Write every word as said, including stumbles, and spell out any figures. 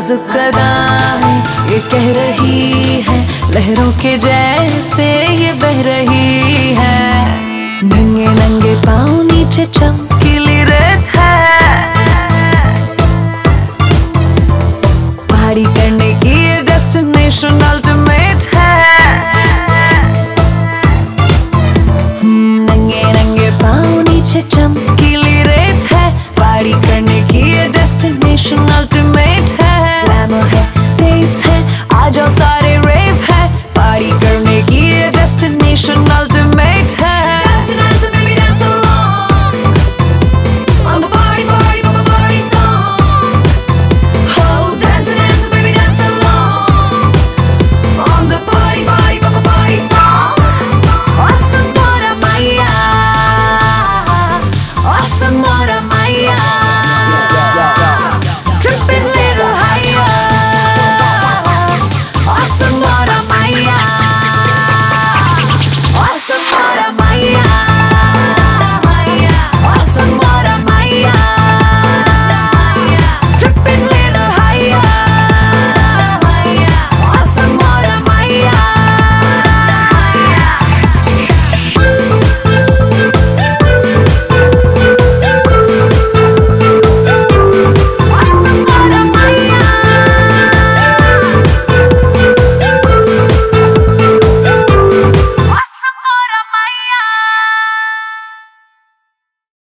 नाजुक अदाएं ये कह रही है, लहरों के जैसे ये बह रही है। नंगे नंगे पाँव नीचे चमकीली रेत है, पहाड़ी करने की ये डेस्टिनेशन अल्टीमेट है। नंगे नंगे पाँव नीचे चमकीली रेत है, पहाड़ी करने की ये डेस्टिनेशन अल्टीमेट है। ग्लैमर है, बेब्स है, आ जाओ